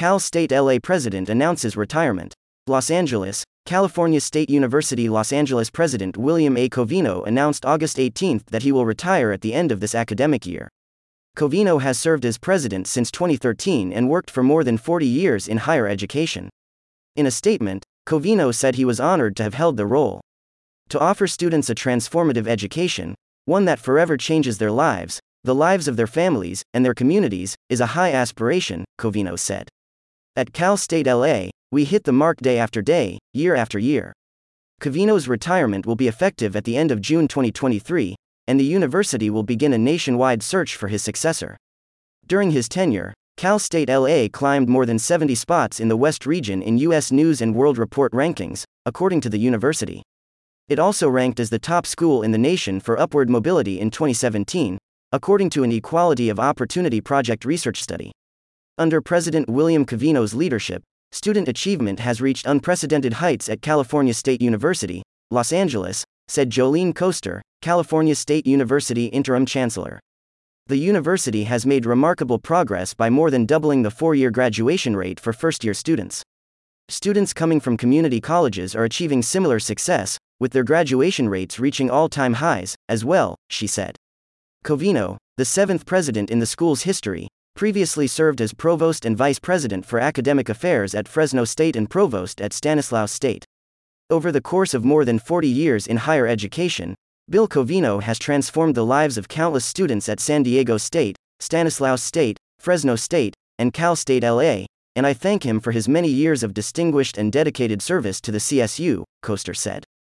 Cal State LA president announces retirement. Los Angeles, California State University Los Angeles President William A. Covino announced August 18 that he will retire at the end of this academic year. Covino has served as president since 2013 and worked for more than 40 years in higher education. In a statement, Covino said he was honored to have held the role. To offer students a transformative education, one that forever changes their lives, the lives of their families, and their communities, is a high aspiration, Covino said. At Cal State LA, we hit the mark day after day, year after year. Covino's retirement will be effective at the end of June 2023, and the university will begin a nationwide search for his successor. During his tenure, Cal State LA climbed more than 70 spots in the West region in U.S. News & World Report rankings, according to the university. It also ranked as the top school in the nation for upward mobility in 2017, according to an Equality of Opportunity Project research study. Under President William Covino's leadership, student achievement has reached unprecedented heights at California State University, Los Angeles, said Jolene Coaster, California State University Interim Chancellor. The university has made remarkable progress by more than doubling the four-year graduation rate for first-year students. Students coming from community colleges are achieving similar success, with their graduation rates reaching all-time highs, as well, she said. Covino, the seventh president in the school's history, previously served as provost and vice president for academic affairs at Fresno State and provost at Stanislaus State. Over the course of more than 40 years in higher education, Bill Covino has transformed the lives of countless students at San Diego State, Stanislaus State, Fresno State, and Cal State LA, and I thank him for his many years of distinguished and dedicated service to the CSU, Coaster said.